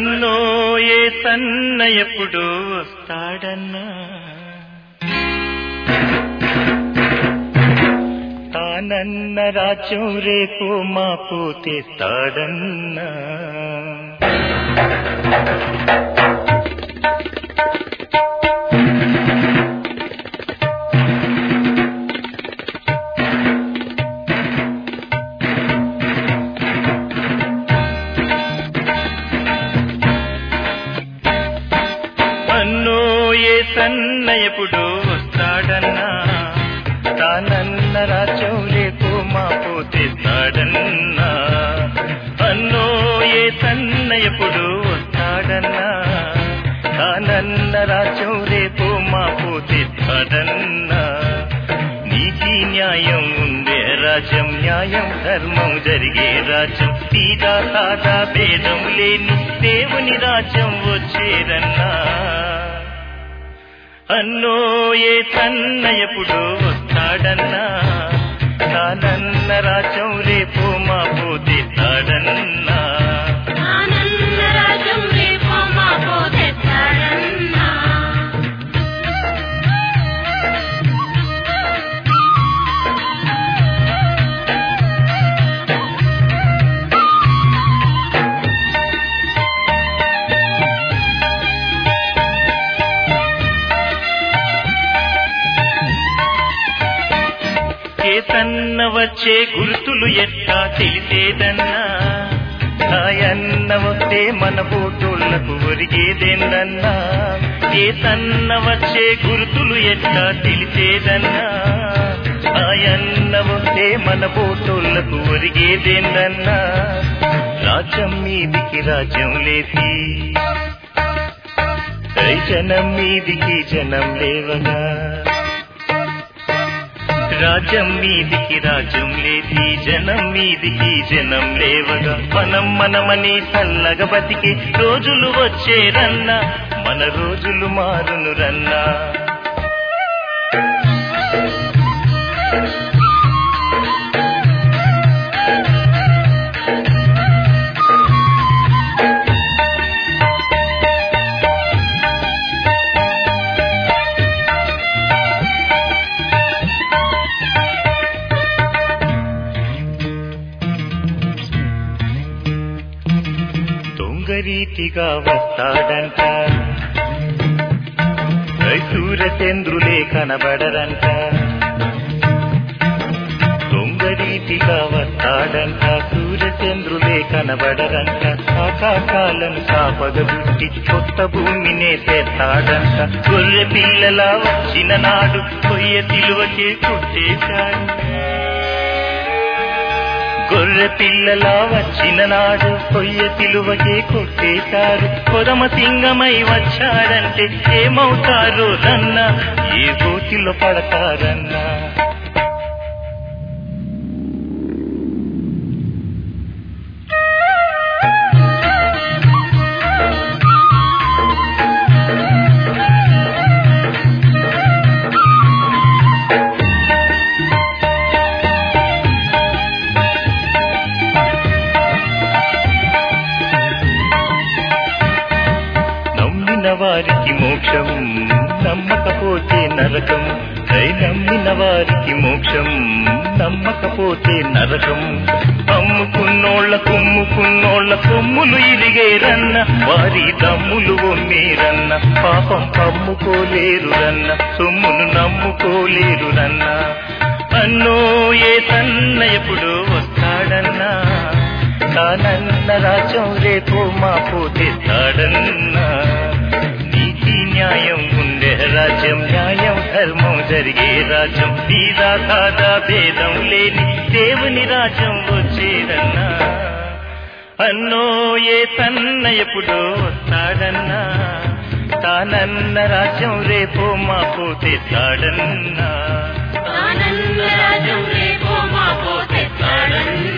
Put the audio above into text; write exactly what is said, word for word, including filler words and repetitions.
అన్నో ఏ సన్న ఎప్పుడు వస్తాడన్నా తానన్న రాజ్యం రేపు మాకు తెస్తాడన్నా అన్నో ఏ సన్న ఎప్పుడు వస్తాడన్నా తానన్న రాజ్యం రేపు మాకు తెస్తాడన్నా అన్నో ఏ సన్న ఎప్పుడు వస్తాడన్నా తానన్న రాజ్యం రేపు మాకు తెస్తాడన్నా నీతి న్యాయం ఉండే రాజ్యం న్యాయం ధర్మం జరిగే రాజ్యం తీరా సాదా భేదం లేని దేవుని రాజ్యం వచ్చేరన్నా అన్నో ఏ సన్న ఎప్పుడు వస్తాడన్నా తానన్న రాజ్యం రేపు మాకు తెస్తాడన్నా కేసన్న వచ్చే గుర్తులు ఎట్టా తెలిసేదన్నా ఆయన్న వస్తే మన బోటోళ్లకు ఒరిగేదేందన్నా కేసన్న వచ్చే గుర్తులు ఎట్టా తెలిసేదన్నా ఆయన్న వస్తే మన బోటోళ్లకు ఒరిగేదేందన్నా రాజ్యం మీదికి రాజ్యం లేసి జనం మీదికి జనం లేవగా రాజ్యం మీదికి రాజ్యం లేది జనం మీదికి జనం లేవగా మనం మనమని సల్లగా బతికి రోజులు వచ్చేరన్నా మన రోజులు మారును రన్నా రీతిగా వస్తాడంట సూర్యచంద్రులే కనబడరంట దొంగ రీతిగా వస్తాడంట సూర్యచంద్రులే కనబడరంట ఆకాశాలను కాపగబుట్టి కొత్త భూమినే తెస్తాడంట గొర్రె పిల్లలా వచ్చిన నాడు కొయ్య తిలువకే కొట్టేశాడు గొర్రె పిల్లలా వచ్చిన నాడు కొయ్య తిలువకే కొట్టేశారు కొదమ సింగమై వచ్చాడంటే ఏమవుతారు రన్నా ఏ గోతిలో పడతారన్నా వారికి మోక్షం నమ్మకపోతే నరకం దై నమ్మిన వారికి మోక్షం నమ్మకపోతే నరకం అమ్ముకున్నోళ్ల కొమ్ముకున్నోళ్ల కొమ్ములు ఇరిగేరన్న వారి దమ్ములు ఒమ్మేరన్న పాపం కమ్ముకోలేరురన్న సొమ్మును నమ్ముకోలేరురన్న అన్నో ఏ సన్న ఎప్పుడు వస్తాడన్నా తానన్న రాజ్యం రేపు మాకు తెస్తాడన్నా నీతి న్యాయం ఉండే రాజ్యం న్యాయం ధర్మం జరిగే రాజ్యం తీరా సాదా భేదం లేని దేవుని రాజ్యం వచ్చేదన్నా అన్నో ఏ సన్న ఎప్పుడు వస్తాడన్నా తానన్న రాజ్యం రేపు మాకు తెస్తాడన్నా రాజ్యం రేపు మాకు తెస్తాడన్నా